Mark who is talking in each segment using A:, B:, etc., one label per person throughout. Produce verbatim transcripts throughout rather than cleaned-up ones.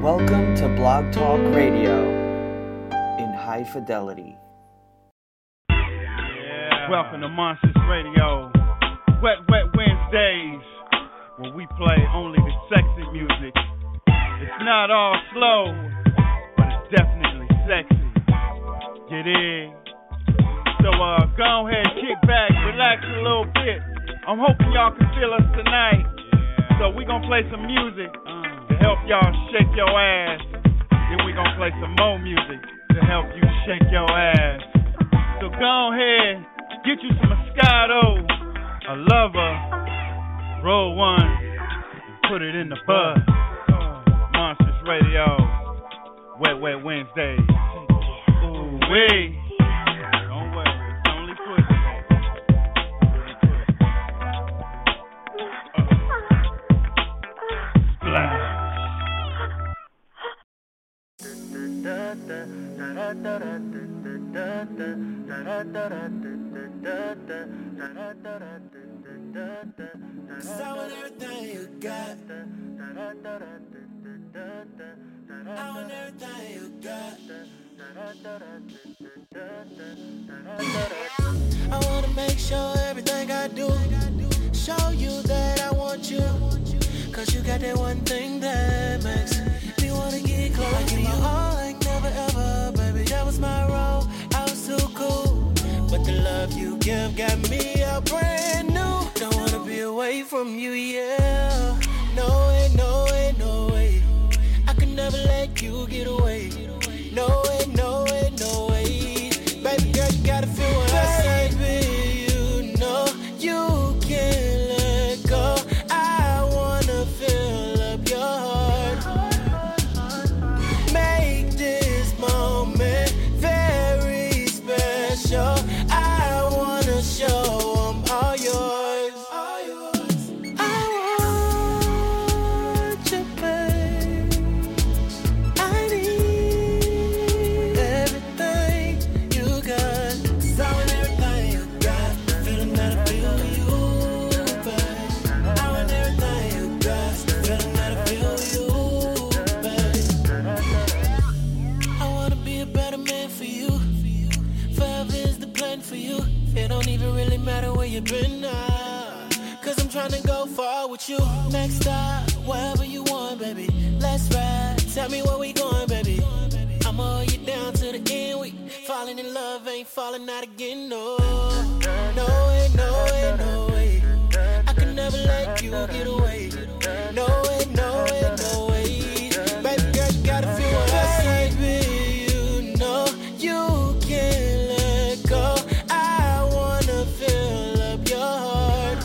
A: Welcome to Blog Talk Radio in high fidelity.
B: Yeah. Welcome to Monsters Radio. Wet, wet Wednesdays, where we play only the sexy music. It's not all slow, but it's definitely sexy. Get in. So uh, go ahead, kick back, relax a little bit. I'm hoping y'all can feel us tonight. Yeah. So we gonna play some music uh, to help y'all shake your ass. Then we gonna play some more music to help you shake your ass. So go ahead, get you some Moscato, a lover, roll one, and put it in the bud. Monsters Radio, Wet Wet Wednesday. Ooh wee. Don't worry, it's only pussy.
C: Cause I want everything you got. I want everything you got. I wanna make sure everything I do show you that I want you. Cause you got that one thing that makes me wanna get close. I give my all like never ever, baby, that was my role. I was too cool, but the love you give got me a brand new. Don't wanna be away from you, yeah. No way, no way, no way. I could never let you get away. No way, no way, no way. Baby girl, you gotta feel what I say. Baby, you know you can't let go. I wanna fill up your heart. Make this moment very special. I wanna show them all yours. All yours. I want you, babe. I need everything you got. 'Cause I want everything you got. The feeling that I feel with you, babe. I want everything you got. The feeling that I feel with you, babe. I wanna be a better man for you. Forever is the plan for you. It don't even really matter where you've been now. Cause I'm trying to go far with you. Next stop, wherever you want, baby. Let's ride. Tell me where we going, baby. I'ma hold you down to the end. We falling in love, ain't falling out again, no. No way, no way, no way. I could never let you get away. No way, no way, no way. Baby girl, you gotta feel what I say. Baby, you know you can't let go. I wanna fill up your heart.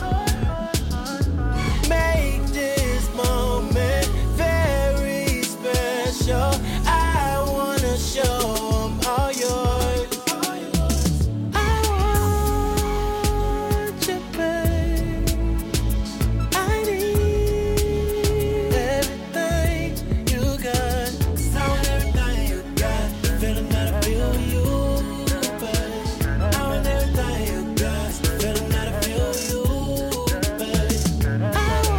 C: Make this moment very special. I wanna show them all yours. I want you, babe. I need everything you got. 'Cause I want everything you got. The feeling that I feel with you, babe. I want everything you got. The feeling that I feel with you, babe. I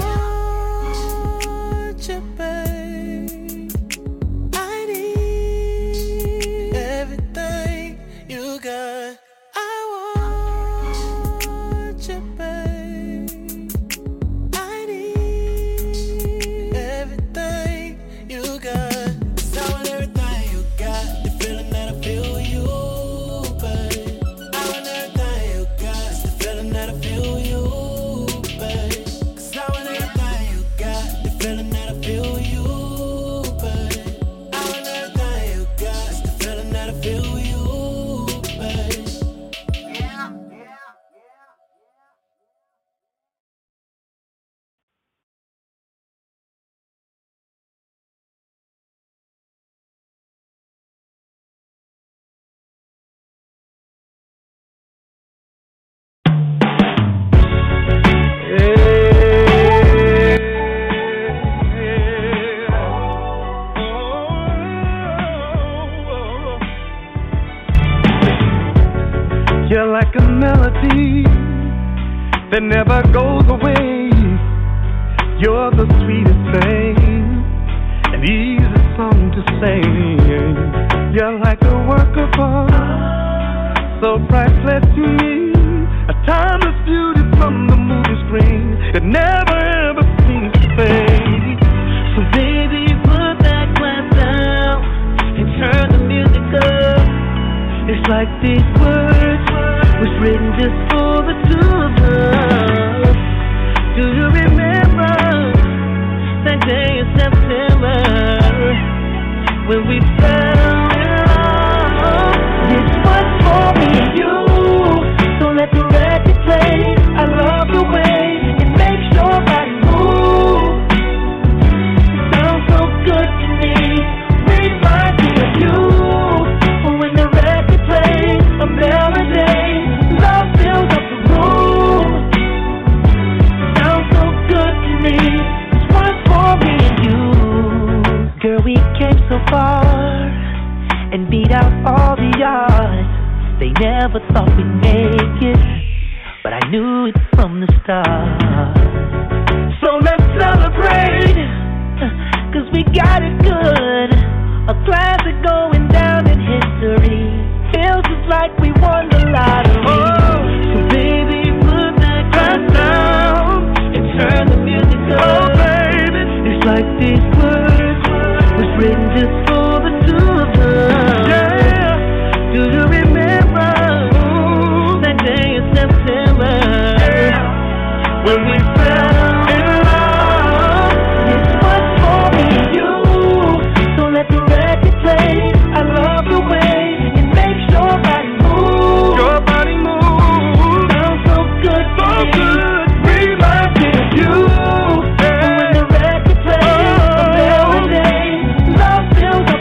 C: want you, babe. I need everything you got. I want you, babe. I need everything you got. 'Cause I want everything you got. The feeling that I feel with you, babe. I want everything you got. The feeling that I feel with you, babe. 'Cause I want everything you got. The feeling that I feel with you, babe. I want everything you got. The feeling that I feel with you, babe.
D: You're like a melody that never goes away. You're the sweetest thing and easiest song to say. You're like a work of art, so priceless to me. A timeless beauty from the movie screen that never ever seems to fade.
C: So baby, put that glass down and turn the music up.
D: It's like these words was written just for the two of us. Do you remember
C: that day in September when we fell in love?
D: This was for me and you. Don't let the record play. I love the way it makes your body move. It sounds so good to me. Reminds me of you. When the record plays a melody, love fills up the room. It sounds so good to me. This one's for me and you. Girl, we came so far and beat out all the odds. They never thought we'd make it, but I knew it from the start. So let's celebrate, cause we got it good. A classic going down in history. Feels just like we won the lottery. Oh, so baby, put that glass down and turn the music up. Oh baby, it's like these words was written just for the two of us. Yeah, do you remember ooh, that day in September? Yeah, when we fell in love. This was for me and you. Don't let the record play. I love the way it makes your body move. Your body move. Sounds so good, so me. Good. Reminds me of you. Yeah. When the record plays oh, a melody, love fills up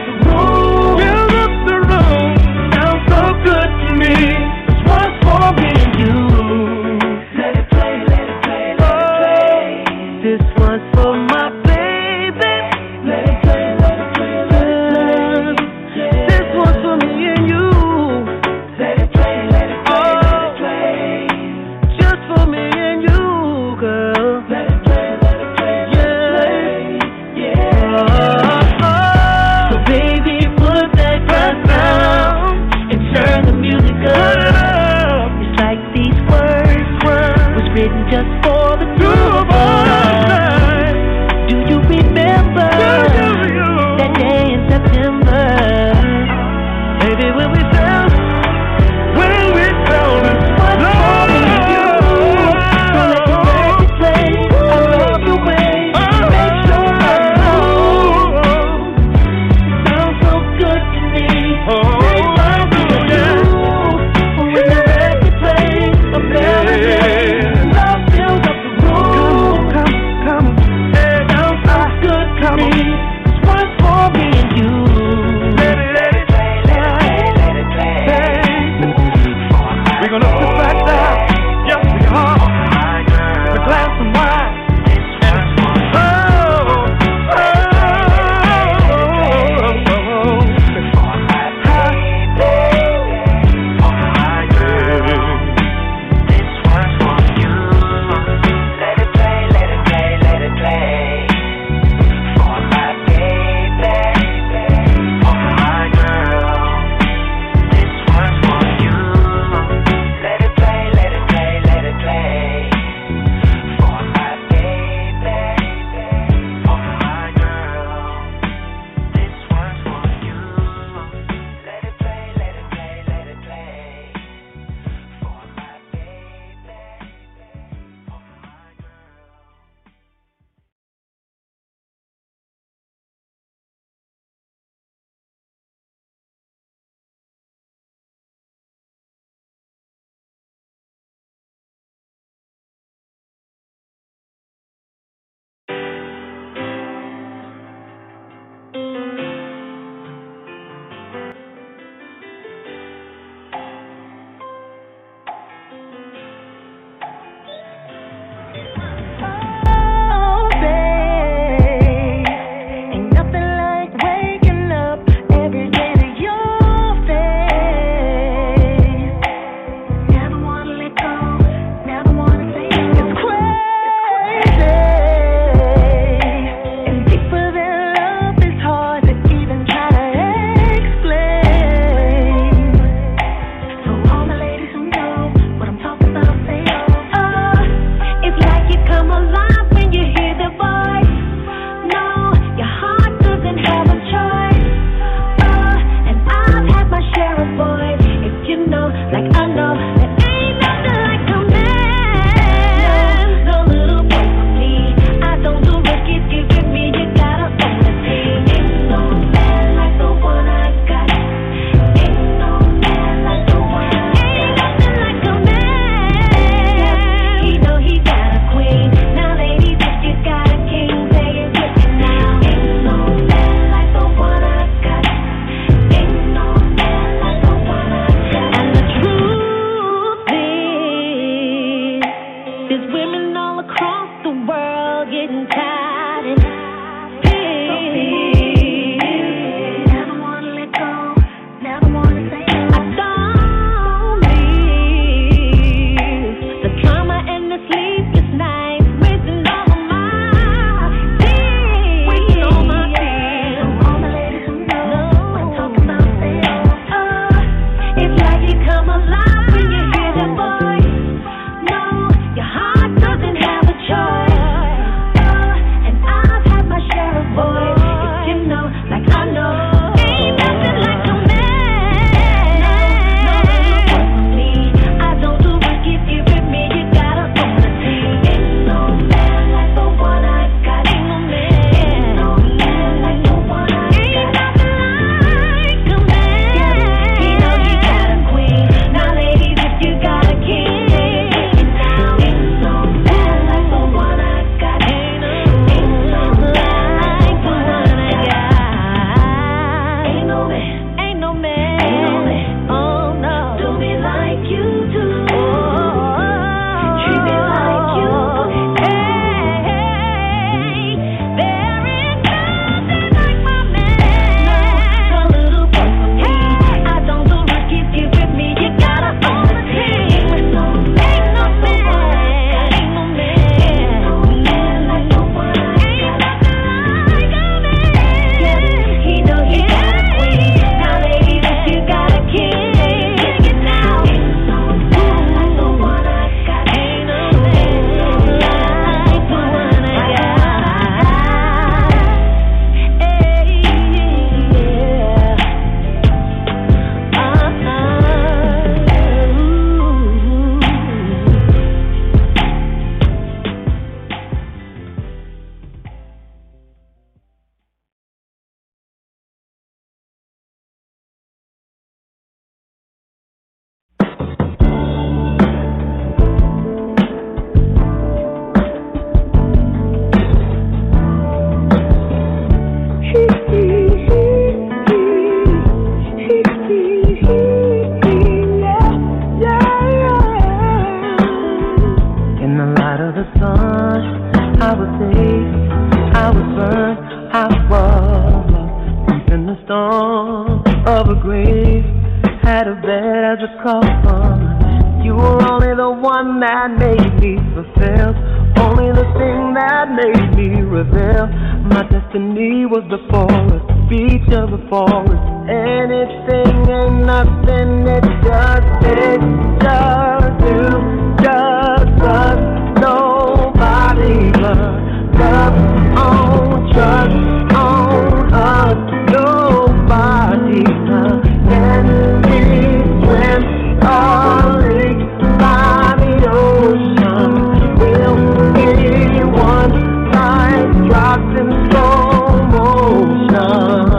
D: storm of a grave, had a bed as a coffin. You were only the one that made me fulfill, only the thing that made me reveal. My destiny was the forest, beach of the forest. Anything ain't nothing, it just is, just you, just us, nobody but love on, trust on us, nobody else. Can we swim or leak by the ocean? Will anyone like drops in slow motion?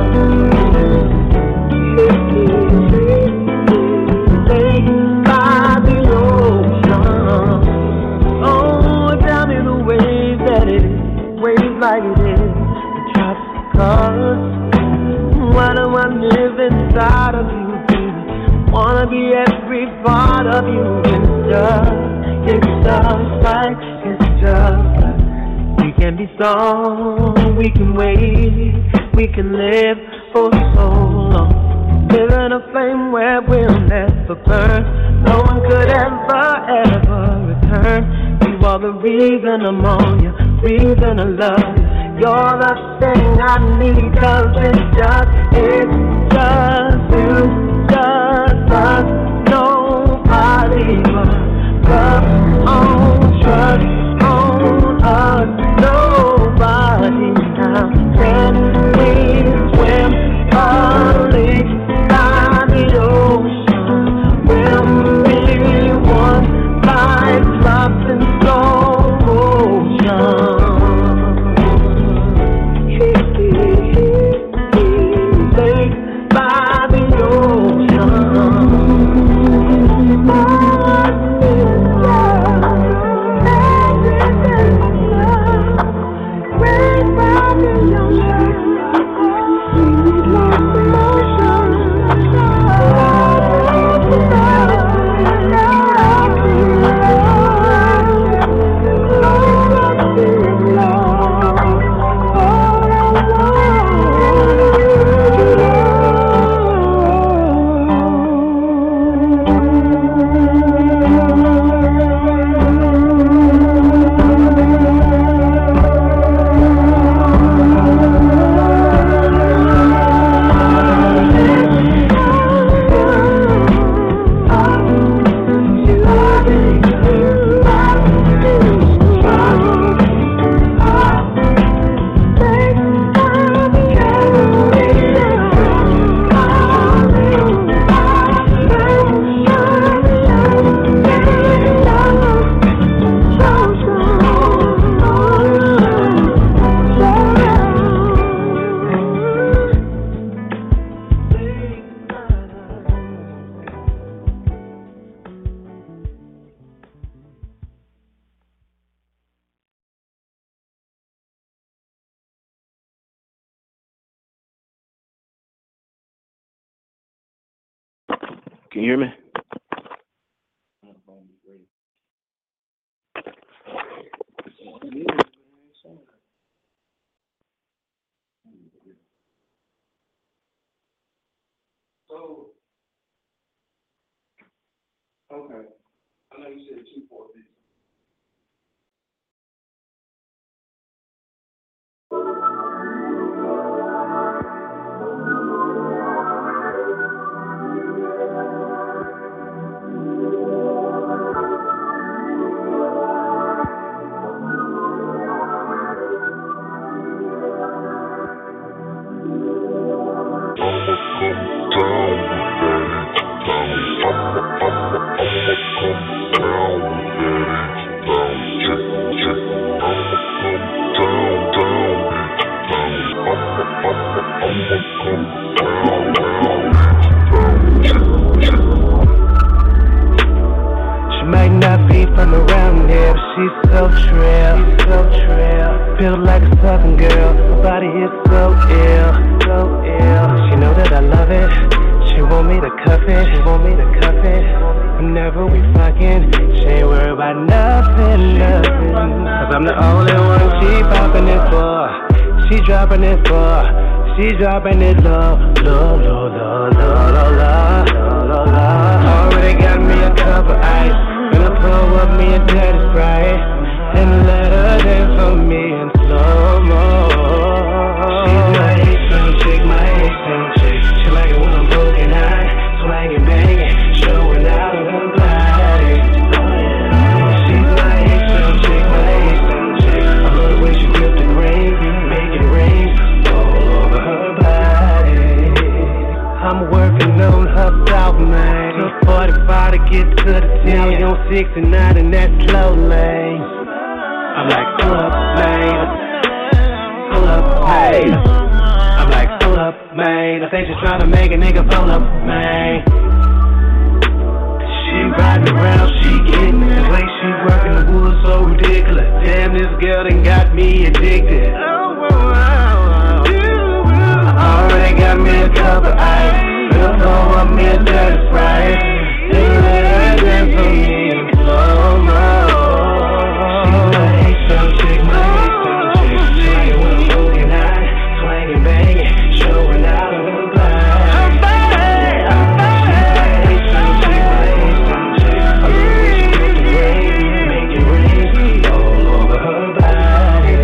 D: Lake by the ocean. Oh, tell me the waves that it is, waves like it is, the tropical. Why do I live inside of you, baby? Wanna be every part of you. It's just, it's just like, it's just like. We can be strong, we can wait, we can live for so long. Live in a flame where we'll never burn. No one could ever, ever return. You are the reason I'm on you, reason I love you. You're the thing I need, cause it's just, it's just you, just us, nobody but love on, trust on us, nobody now. Can we swim or leak by the ocean? Will anyone like drops in slow motion?
E: Can you hear me?
F: So, okay. I know you said two four fifty.
D: She might not be from around here, but she's so trill, so trill. Built like a southern girl, her body is so ill, so ill. She know that I love it, she want me to cuff it, she want me to cuff it. Whenever we fucking, she ain't worried about nothing, nothing. Cause I'm the only one she popping it for, she dropping it for.
E: She dropping it low, low, low, low, low, low, low, low, low. Already got me a cup of ice. Gonna pull up me a dirty Sprite and let her dance for me in slow-mo. She's my A-string chick, my A-string chick. She like it when I'm poking high, swinging, banging, showing out of her body. She's my A-string chick, my A-string chick. I love the way she grip the green, make it rain all over her body. I'm working on her south lane. Took forty-five to get to the ten. Now we on sixty-nine in that slow lane. I'm like, pull up, man. Pull up, man. I'm like, pull up, man. I think she's trying to make a nigga pull up, man. She riding around, she getting it. The way she working the wood so ridiculous. Damn, this girl done got me addicted. Already got me a cup of ice. We'll throw up me a dirty Sprite. They let her dance for me in slow-mo. She's my A-style chick, my A-style chick. She like it when I'm poking high, swinging, banging, showing out of her body. Her body, her body. She's my A-style chick, my A-style chick. I love the way she grip the rain, make it rain all over her body.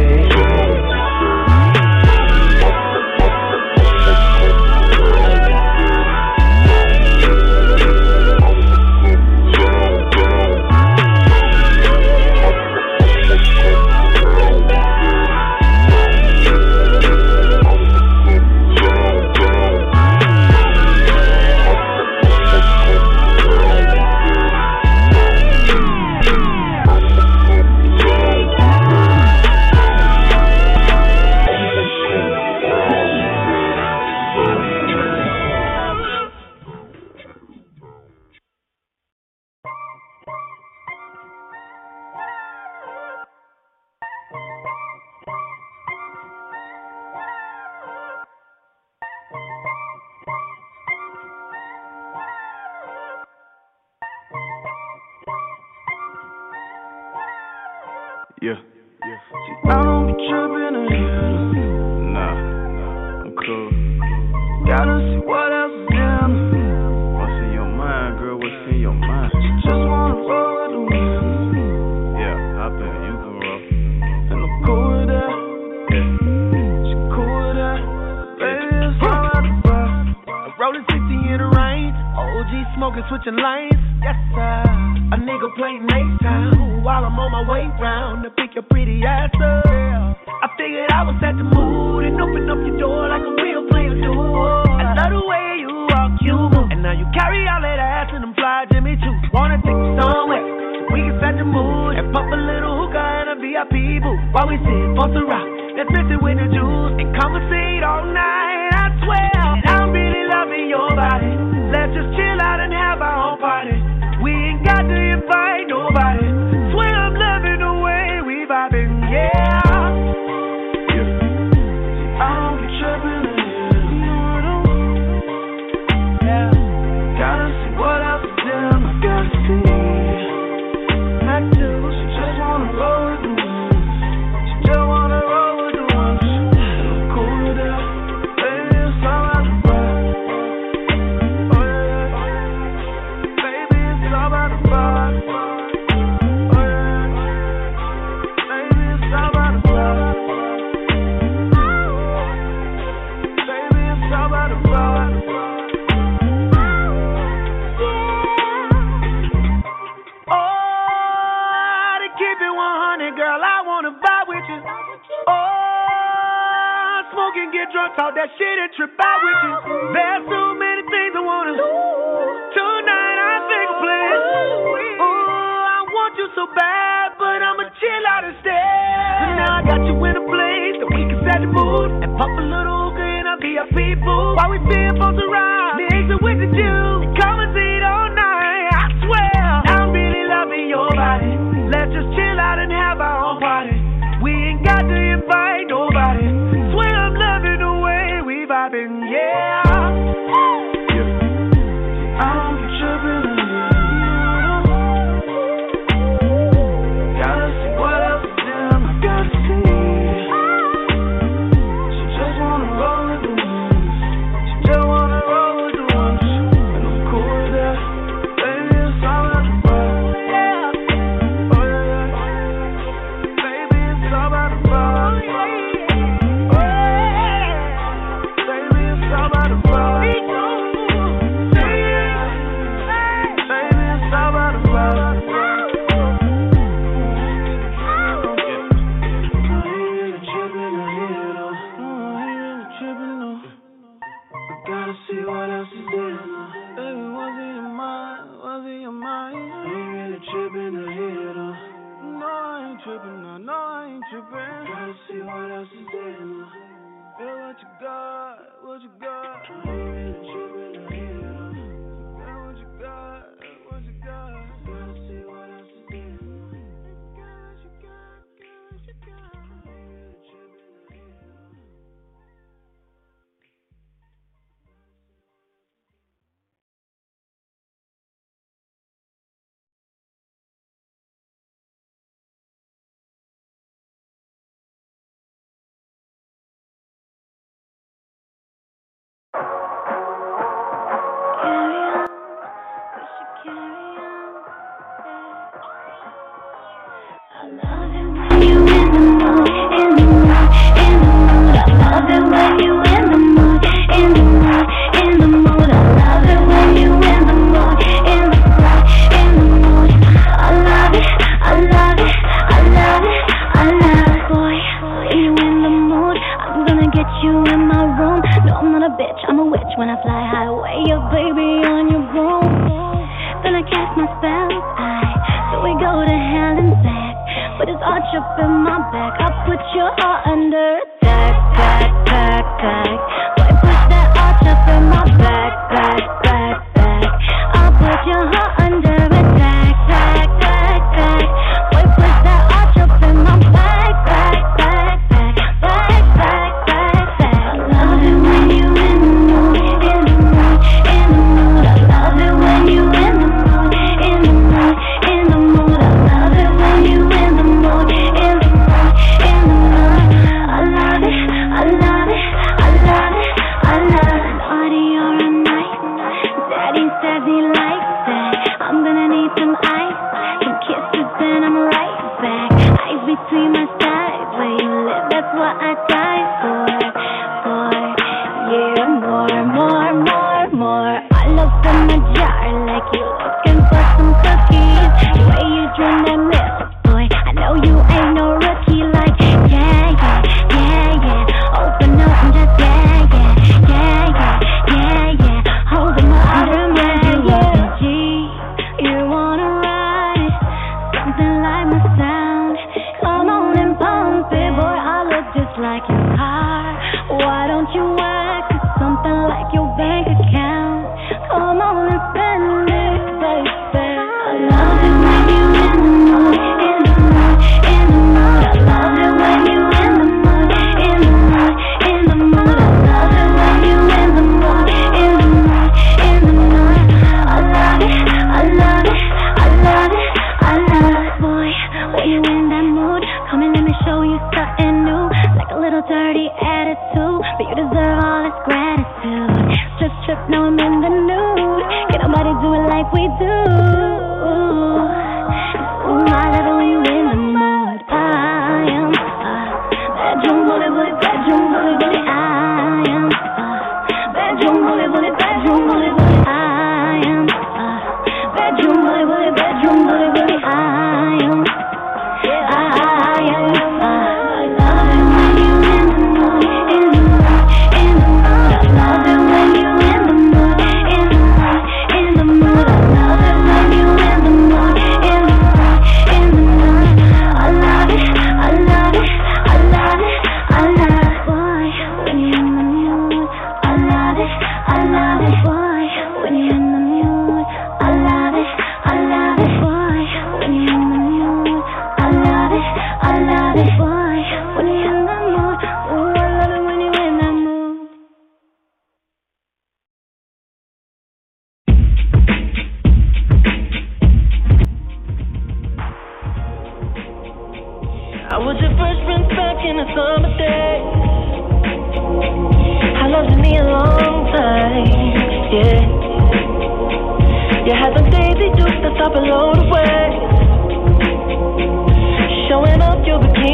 B: Yeah, yeah.
E: See, I don't be tripping in here.
B: Nah, I'm cool.
E: Gotta see what else is in.
B: What's in your mind, girl? What's in your mind?
E: Just wanna roll with the wind.
B: Yeah, hop in, you can roll.
E: And I'm cool with that.
B: Yeah.
E: She cool with that. Baby, it's all out the bar. I'm rolling sixty in the rain. O G smoking, switching lanes. Yes, sir. A nigga playing H-Town while I'm on my way round to pick your pretty ass up. I figured I would set the mood and open up your door like a real player do. I love the way you walk, you move, and now you carry all that ass in them fly Jimmy Choo. Wanna take you somewhere so we can set the mood and pop a little hookah in a V I P booth while we sit for the rock. Let's mix it with the juice and conversate all night. I swear I'm really loving your body. Let's just chill out and have our own party. We ain't got to invite nobody. Swear I'm loving the way we vibing, yeah. Yeah. I don't be tripping in here. Yeah. Gotta see what else is in. I gotta see. I do. She just wanna roll with the ones. She just wanna roll with the ones. I'm cool with that. Baby, it's all out the bar. Oh yeah. Baby, it's all out the bar. Oh yeah. Baby, it's all out the bar. Baby, it's all out the bar. Oh, to keep it one hundred, girl, I wanna vibe with you. Oh, smoke and get drunk, talk that shit and trip out with you. There's so many things I wanna do. Tonight I think a place. Oh, I want you so bad, but I'ma chill out instead. So now I got you in a place that we can set the mood and pop a little hookah in a V I P booth while we feel both around. Mix it with the juice and conversate all night. I swear I'm really loving your body. Let's just chill out and have our own party. We ain't got to invite nobody. Swear I'm loving the way we vibing, yeah. Yeah. I don't be tripping in here. Gotta see what else is in. I gotta see. She just wanna roll with the wind. all about the vibe. Baby, it's all about the vibe. See what else is there now. Baby, was it your mind? Was it your mind? I ain't really tripping to hear though. No, I ain't tripping, no, no, I ain't tripping. Gotta see what else is there now. Feel what you got, what you got. I ain't really tripping to hear though. Girl, what you got, what you got. Gotta see what else is there now. Girl, what you got, girl, what you got. I ain't really tripping to hear though.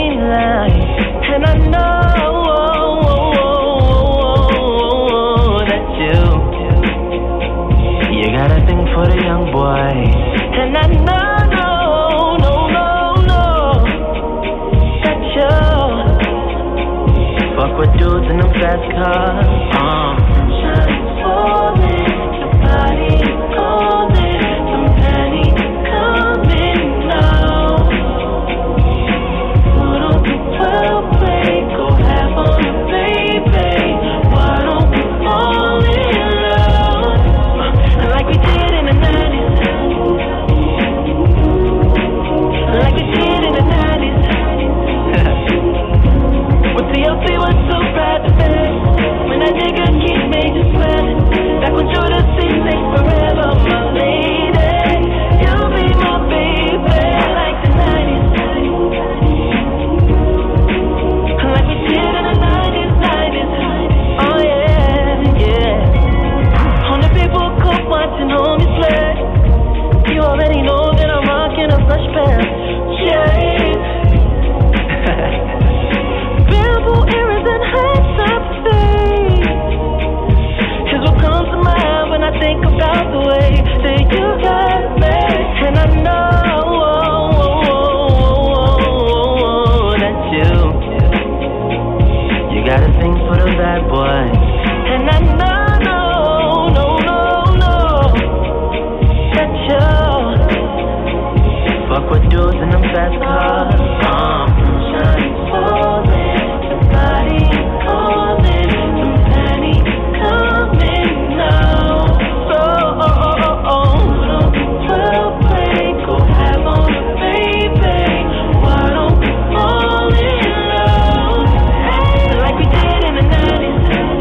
D: And I know
E: that's you. You got a thing for the young boy, and I know, no, no, no, no, that you fuck with dudes in them fast cars. Uh. Sunshine falling, your body calling, some panic coming now. Why don't we well play, go half on the baby? Why don't we fall in love like we did in the nineties? Like we did in the nineties. With T L C was so bad to face. When that nigga keep made you sweat. Back when Judas sing forever, my lady. You'll be my baby like the nineties. Like we did in the nineties, nineties. Oh yeah, yeah. On the people cook watching homies play. You already know that I'm rocking a fresh pair of shades. Bamboo earrings and hats up fade is what comes to mind when I think about the way that you got me. And I know that you You got a thing for the bad boy. And I know, no, no, no, no, that you fuck with dudes in them fast cars. Um, Sunshine falling, your body calling, some panic coming now. So, oh, oh, oh, oh, don't we well play, go have on the baby. Why don't we fall in love like we did in the nineties?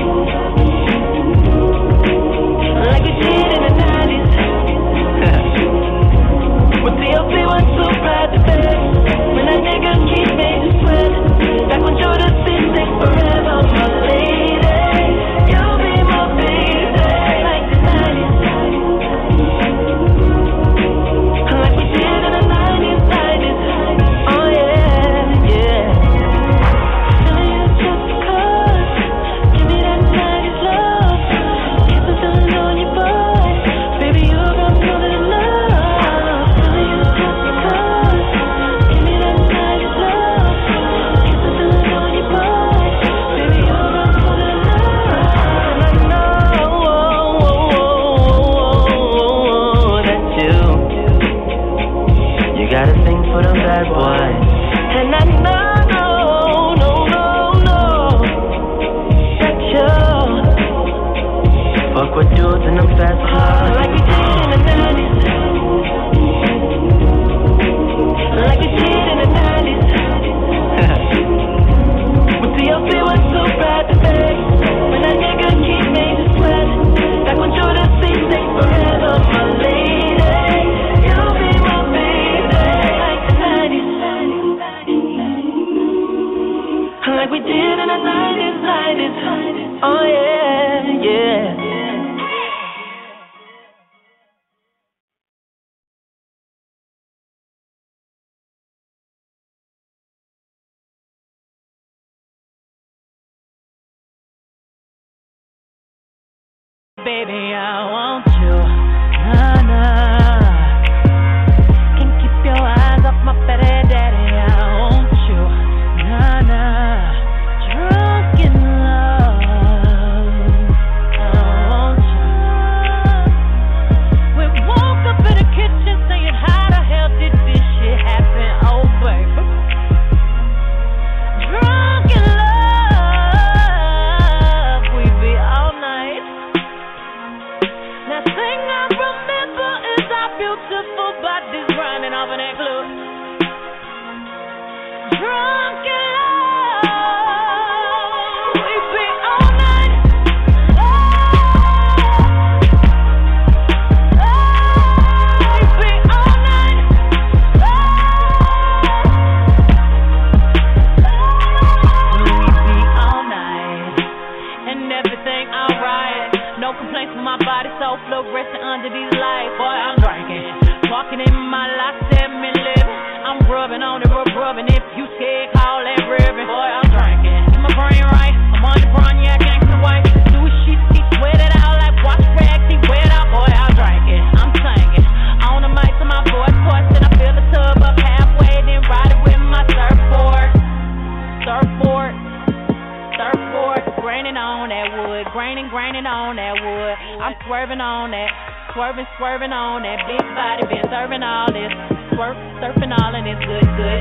E: Like we did in the nineties. With T L C was so bad to face. When that nigga keep made you sweat. Back when Judas sing forever, my lady. You'll be my baby like the nineties. Like we did in the nineties, nineties. Oh yeah, yeah. Feeling you just cause. Give me that nineties love. Keep on feeling on your boy. Baby, you're gonna feel it enough. Feeling you just cause. Give me that nineties love. Keep on feeling on your boy. Baby, you're gonna feel it enough. And I know that you You got a thing for them bad boys. And I know, no, no, no, no, that you fuck with dudes in them fast cars. Like we did in the nineties. Like we did in the nineties. With T L C was so bad to face. When that nigga keep made you sweat. Back when Judas sing forever, my lady. You'll be my baby like the nineties. Like we did in the nineties, nineties. Oh yeah, yeah.
G: Baby, I want you, nah-nah. Can't keep your eyes off my fatty daddy. I want you, nah-nah. Drunk in love, I want you. We woke up in the kitchen saying, how the hell did this shit happen? Oh, baby. Drunk in love, we be all night. That thing I remember is our beautiful bodies running off in that club. Drunk in love, we be all night. Oh, we be all night. Oh, we be all night. And everything alright. No complaints from my body, so fluorescent under these lights. Boy, I'm drinking, walking in my life, seven living. I'm rubbing on it, rub rubbing. If you scared, call that ribbon. Boy, I'm drinking, get my brain right. I'm on the brown, yeah, gangsta white. Do a shit, she sweat it out. swerving on that wood. I'm swerving on that. Swerving, swerving on that big body. Been serving all this. Swerve, surfing all and it's good, good.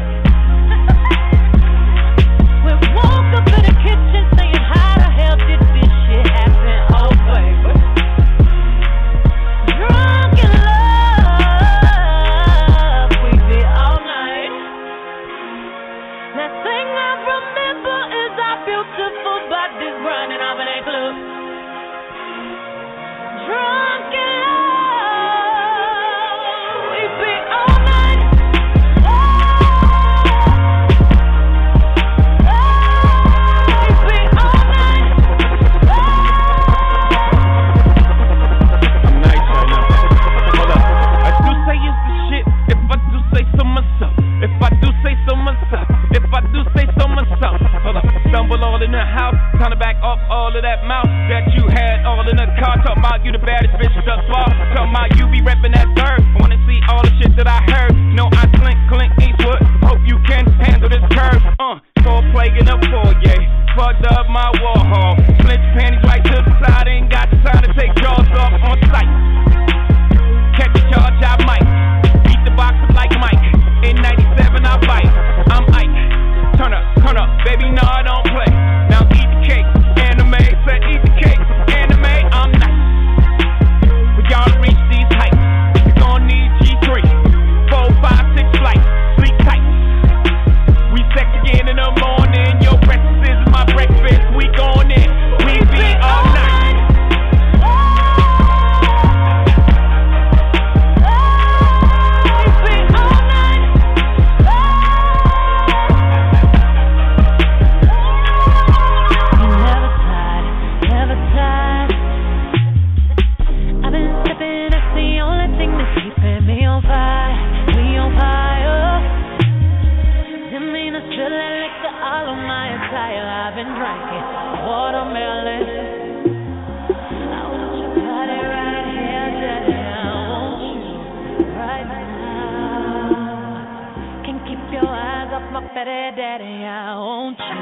G: We woke up in the kitchen saying, how the hell did this shit happen? Oh, baby. Drunk in love, we did all night. Last thing I remember is our beautiful bodies running off in that club. Drunk in love, we be all night. Oh, oh, we be all night. Oh.
B: I'm nice right now. Hold up. I do say it's the shit. If I do say so myself. If I do say so myself. If I do say so myself. Hold up. Stumble all in the house. Time to back off all of that mouth that you had all in the car. Talking about you the baddest bitch thus far. Talking about you be reppin' that third. Wanna see all the shit that I heard. No, I slink, clink, Eastwood. Hope you can handle this curve. Uh, cold plague in the foyer. Fucked up my wall hall. Split your panties right to the side. Ain't got the time to take jaws off on sight. Catch a charge, I might. Beat the box up like Mike. In ninety-seven, I bite. I'm Ike. Turn up, turn up, baby, no, I don't play. Now eat the cake, anime. Said eat the cake, anime, I'm nice. For y'all to reach these heights, you're gonna need G three, four, five, six flights, sleep tight. We sex again in the morning, your breakfast is my breakfast, we going in, we be all night.
G: I've been drinking watermelon. I want your body right here, daddy. I want you right now. Can't keep your eyes off my fatty daddy. I want you.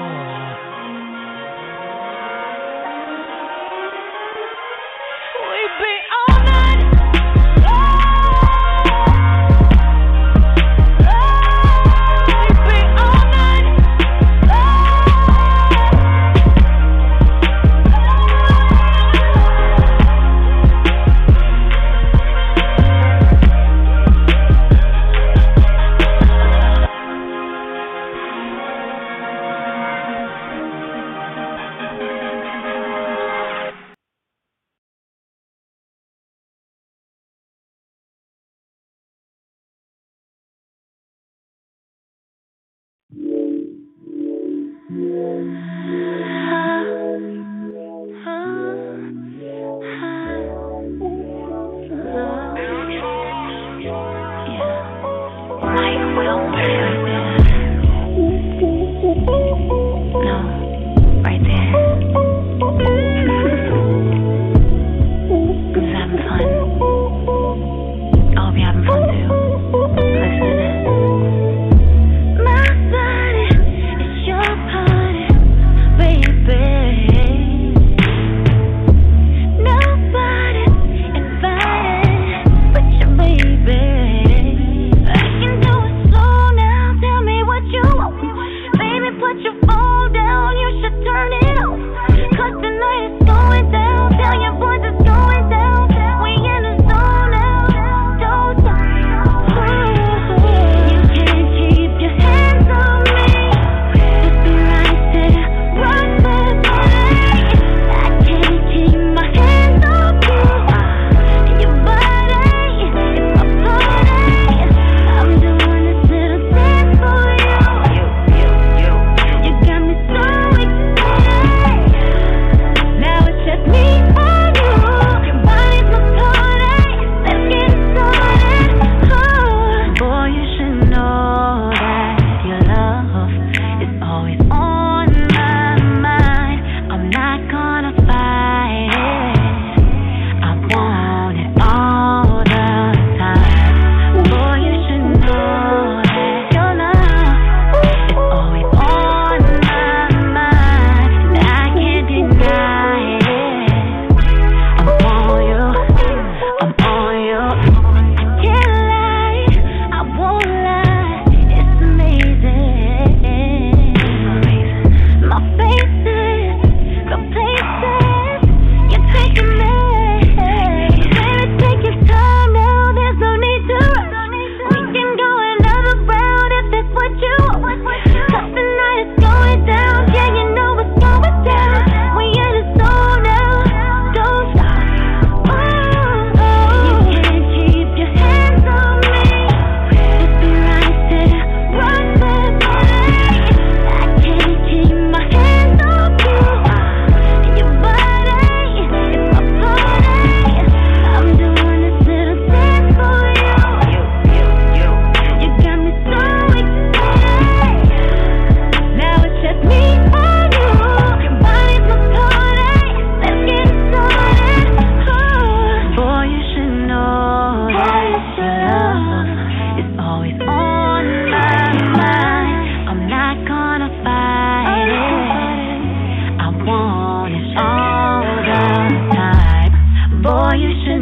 G: We be all night.
H: My body is your party.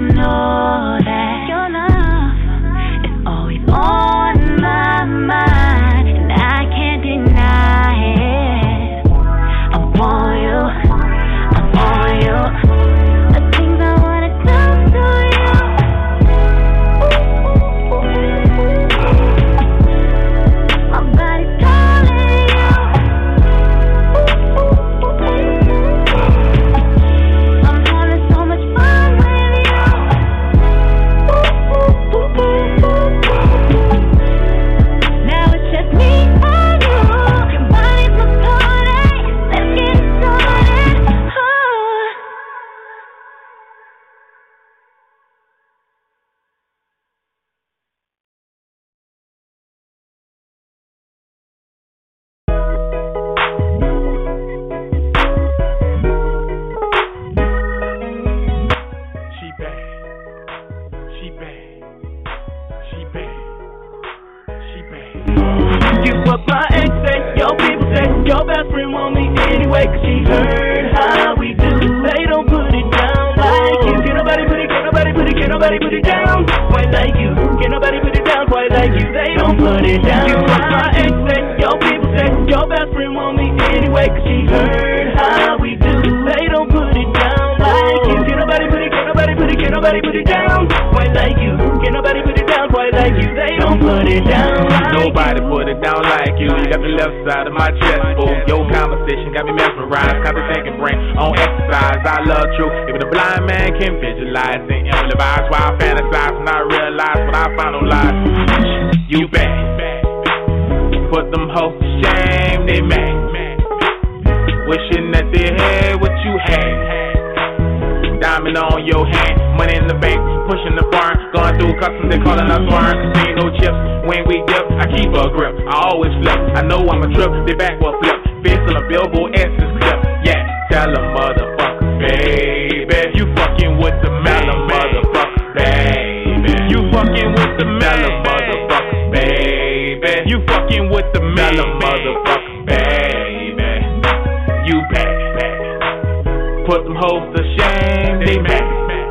G: know that your love is always on my mind, and I can't deny it. I'm on you, I'm on you. The things I wanna do to you. My body's calling you. I'm having so much fun with you. Now it's just me and you. Your body's my party. Let's get started. Oh.
B: She bad. She bad. She bad. She bad.
E: You what my ex say, your people say, your best friend want me anyway, cause she heard how we do. They don't put it down like you. Can't nobody put it, can't nobody put it, can't nobody put it down quite like you. Can't nobody put it down quite like you. They don't put it down. You what my ex say, your people say, your best friend want me anyway, cause she heard how we do. They don't put it down like you. Can't nobody put it, can't nobody put it, can't nobody put it down quite like you. Can't nobody put it down quite like you. They don't put it down like
H: Nobody put it down like you. You got the left side of my chest full. Your conversation got me mesmerized. Got the thinking brain on exercise. I love truth. Even the blind man can visualize and improvise while I fantasize and I realize what I find on lies. You bad. Put them hoes to shame, they mad. Wishing that they had what you had. Diamond on your hand, money in the bank, pushing the barn, going through customs, they calling us barn. Ain't no chips when we dip. I keep a grip, I always flip. I know I'm a trip, they backward flip. Face on a billboard, essence clip. Yeah, tell a motherfucker, baby. You fucking with the mellow motherfucker, baby. You fucking with the mellow motherfucker, baby. You fucking with the mellow motherfucker, baby. You bad. Put them hoes to shame, they mad.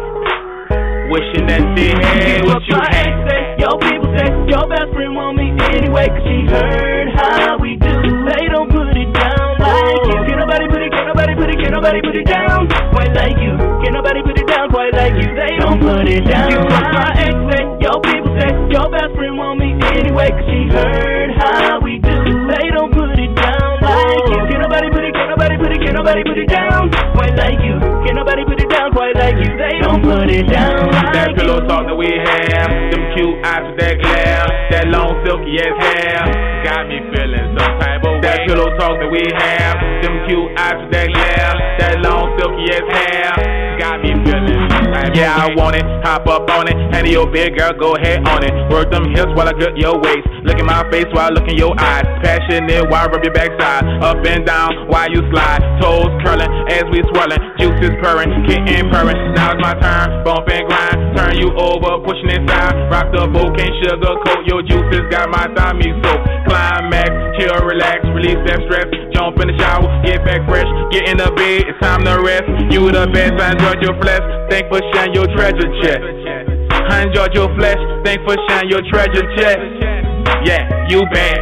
H: Wishing that they had what you had.
E: Say, your people say, your best friend want me anyway, cause she heard how we do. They don't put it down like you. Can't nobody put it, can't nobody put it, can't nobody put it down quite like you. Can't nobody put it down quite like you. They don't put it down. You what my ex say, your people say, your best friend want me anyway, cause she heard how we do. They don't put it down like you. Can't nobody put it, can't nobody put it, can't nobody put it down quite like you. Can't nobody put it down quite like you. They don't put it down like
H: That
E: you.
H: pillow talk that we have, them cute eyes with that glare, that long silky ass hair, got me feeling some type of way. That pillow talk that we have, them cute eyes with that glare, that long silky ass hair, got me feeling some type of way. Yeah, I want it, hop up on it, hand your big girl, go ahead on it. Work them hips while I grip your waist, look in my face while I look in your eyes. Passionate while I rub your backside, up and down while you slide. Toes curling as we swirling, juices purring, kitten purring. Now it's my turn, bump and grind, turn you over, pushing inside. Rock the boat, can't sugarcoat your juices, got my thigh soap. Climax, chill, relax, release that stress. Jump in the shower, get back fresh, get in the bed, it's time to rest. You the best, I enjoyed your flesh, thank for sharing your treasure chest. I enjoyed your flesh, thank for sharing your treasure chest. Yeah, you bad.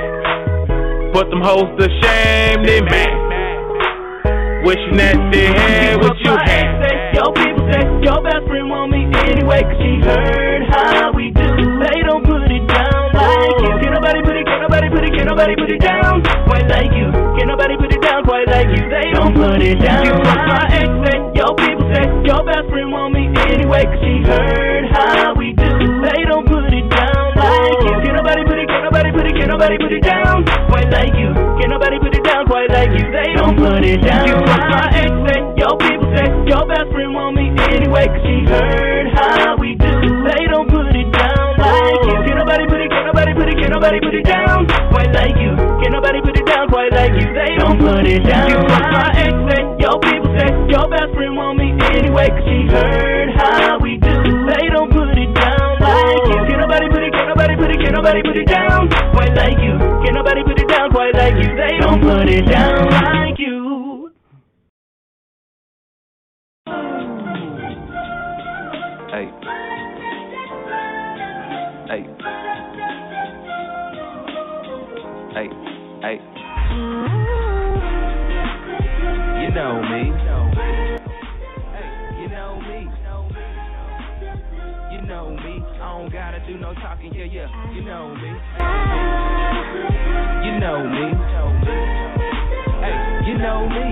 H: Put them hoes to shame, they mad. Wishing that they had what you had.
E: Your people say, your best friend want me anyway, cause she heard how we do. They don't put it down like you. Can't nobody put it, can't nobody put it, can't nobody put it down quite like you. Can't nobody put it down quite like you. They don't put it down. You what my ex say, your people say, your best friend want me anyway, cause she heard how we do. They don't put it down like you. Can't nobody put it, can't nobody put it, can't nobody put it down quite like you. Can't nobody put it down quite like you. They don't put it down. You what my ex say, your people say, your best friend want me anyway, cause she heard how we do. They don't put it down like you. Can't nobody put it, can't nobody put it, can't nobody put it down quite like you. Can't nobody put it down quite like you. They don't put it down. You what my ex say, your people say, your best friend want me anyway, cause she heard how we do. They don't put it down like you. Can't nobody put it, can't nobody put it, can't nobody put it down quite like you. Can't nobody put it down quite like you. They don't put it down like you. Hey. Hey. Hey. Hey. You know me. Hey, you know me. You know me. I don't gotta do no talking. Yeah, yeah. You know me. You know me. Hey, you know me.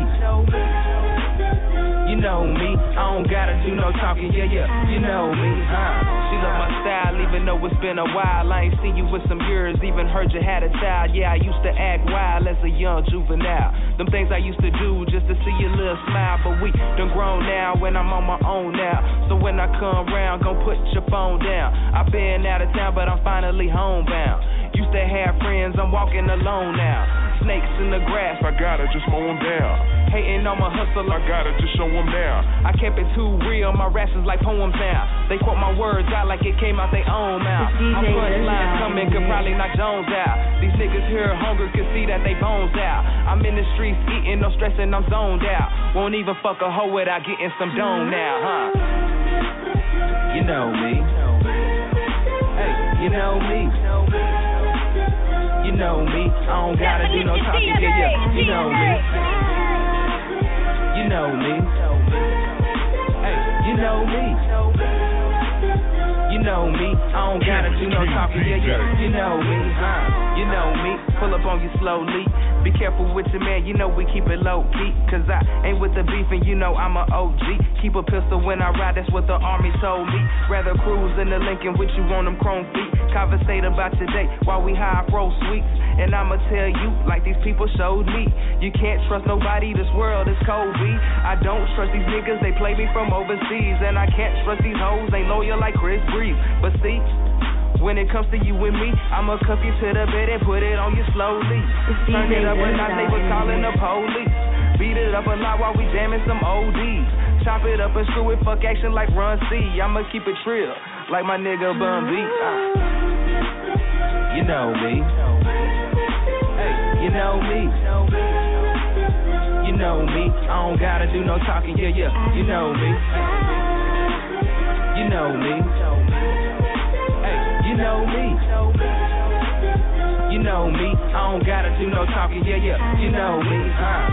E: You know me, I don't gotta do no talking, yeah, yeah, you know me, huh? She love my style, even though it's been a while. I ain't seen you with some years, even heard you had a child. Yeah, I used to act wild as a young juvenile. Them things I used to do just to see your little smile. But we done grown now when I'm on my own now. So when I come round, gon' put your phone down. I've been out of town, but I'm finally homebound. Used to have friends, I'm walking alone now. Snakes in the grass, I gotta just mow them down. Hating on my hustle, I gotta just show them now. I kept it too real, my raps is like poems now. They quote my words out like it came out their own mouth. My punchline coming could probably knock Jones out. These niggas here hungry, can see that they bones out. I'm in the streets eating, no stressing, I'm zoned out. Won't even fuck a hoe without getting some dome now, huh? You know me. Hey, you know me. You know me, I don't gotta do no talking, yeah, yeah, you know me. You know me. Hey, you know me. You know me, I don't gotta do no talking, yeah, yeah, you know me, huh? You know me, pull up on you slowly. Be careful with your man, you know we keep it low key. Cause I ain't with the beef and you know I'm a O G. Keep a pistol when I ride, that's what the army told me. Rather cruise in the Lincoln with you on them chrome feet. Conversate about your day while we high roll sweets. And I'ma tell you, like these people showed me, you can't trust nobody, this world is cold, B. I don't trust these niggas, they play me from overseas. And I can't trust these hoes, they loyal like Chris Breeze. But see, when it comes to you and me, I'ma cuff you to the bed and put it on you slowly. Turn it up when our neighbors calling the police. Beat it up a lot while we jamming some O Ds. Chop it up and screw it, fuck action like Run C. I'ma keep it trill, like my nigga Bun B. Uh. You know me. Hey, you know me. You know me. I don't gotta do no talking, yeah, yeah. You know me. You know me. You know me, you know me, I don't gotta do no talking, yeah, yeah, you know me, huh,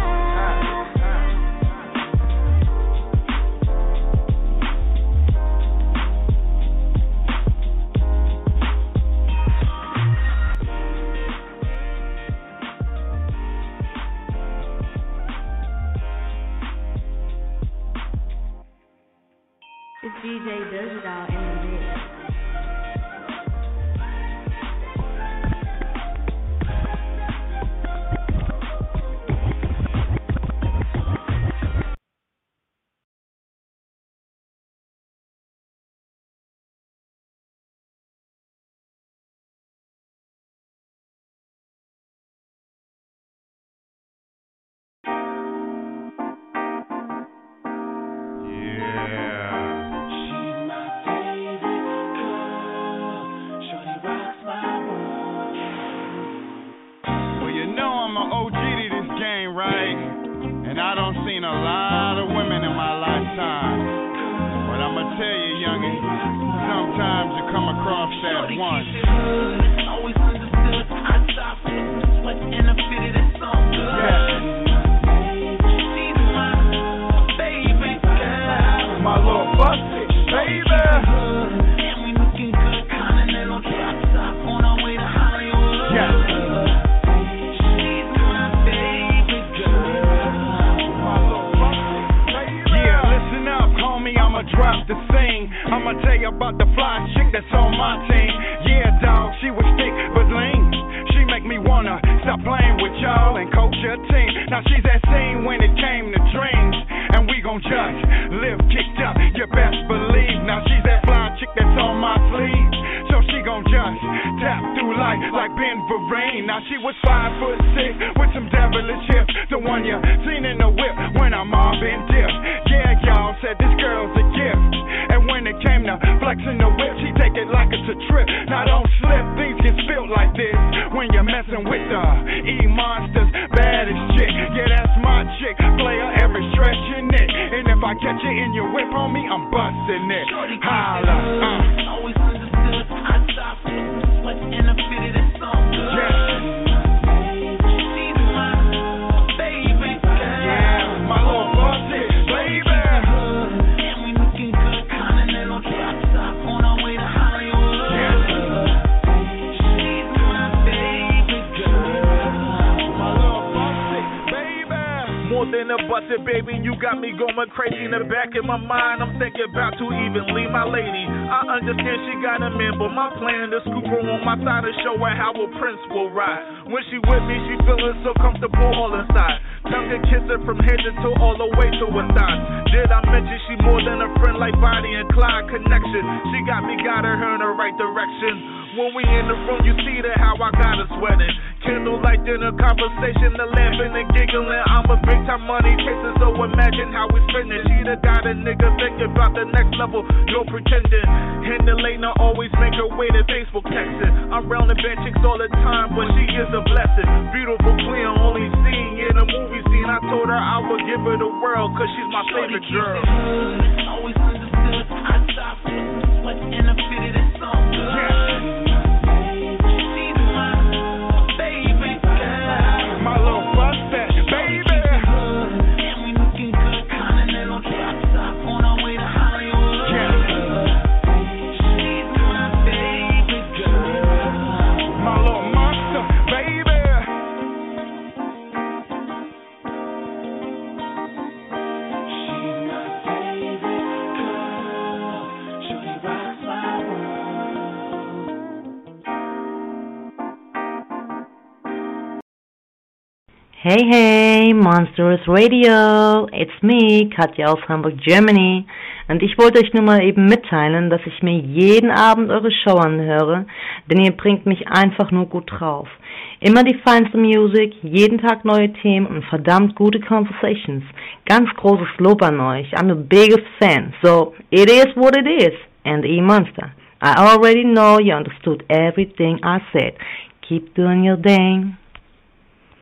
I: It's D J Does It All in the mix.
B: I catch it in your whip, homie, I'm busting it. Holla, uh.
C: Always understood, I stop sweat and I fitted it so good.
B: Yeah.
C: She's my baby girl.
B: Yeah, my little busted baby.
C: And we looking good, continental drop top on our way to Hollywood.
B: Yeah.
C: She's my baby girl.
B: My little busted baby.
H: More than a busted baby, you got me going crazy. In the back of my mind, I'm thinking about to even leave my lady. I understand she got a man, but my plan is scoop her on my side and show her how a prince will ride. When she with me, she feeling so comfortable all inside. Tongue and kiss her from head to toe all the way to her thighs. Did I mention she more than a friend, like Bonnie and Clyde connection? She got me, got her, her in the right direction. When we in the room, you see that how I got her sweating. Candlelight dinner conversation, the laughing and giggling. I'm a big time money chaser, so imagine how we spending. She the got a nigga thinking about the next level, no pretending. And the late night always make her way to Facebook texting. I'm rounding bad chicks all the time, but she is a blessing. Beautiful queen, only seen in a movie scene. I told her I would give her the world, cause she's my favorite girl.
C: Always understood, I stopped sweat and I fitted it so good.
B: Yeah.
J: Hey, hey, Monstrous Radio, it's me, Katja aus Hamburg, Germany. Und ich wollte euch nur mal eben mitteilen, dass ich mir jeden Abend eure Show anhöre, denn ihr bringt mich einfach nur gut drauf. Immer die feinste Musik, jeden Tag neue Themen und verdammt gute Conversations. Ganz großes Lob an euch, I'm a biggest fan, so it is what it is. And E-Monster, I already know you understood everything I said. Keep doing your thing.